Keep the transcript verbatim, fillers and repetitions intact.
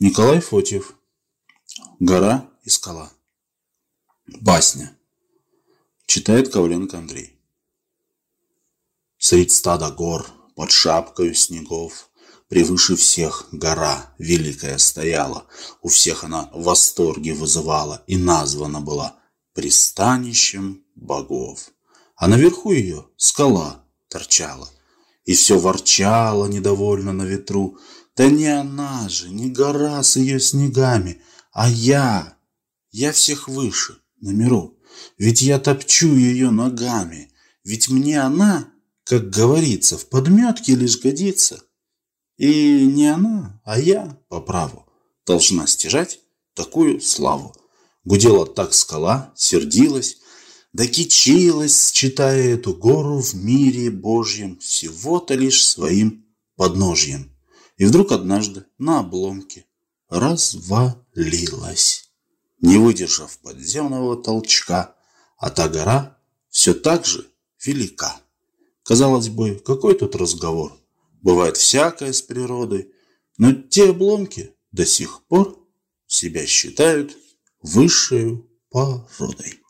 Николай Фотьев. Гора и скала. Басня. Читает Коваленко Андрей. Средь стада гор, под шапкою снегов, превыше всех гора великая стояла. У всех она восторги вызывала и названа была пристанищем богов. А наверху ее скала торчала, и все ворчала недовольно на ветру. Да не она же, не гора с ее снегами, а я, я всех выше, на миру. Ведь я топчу ее ногами, ведь мне она, как говорится, в подметке лишь годится. И не она, а я, по праву, должна стяжать такую славу. Гудела так скала, сердилась, да кичилась, читая эту гору в мире Божьем всего-то лишь своим подножьем. И вдруг однажды на обломке развалилась, не выдержав подземного толчка, а та гора все так же велика. Казалось бы, какой тут разговор? Бывает всякое с природой, но те обломки до сих пор себя считают высшей породой.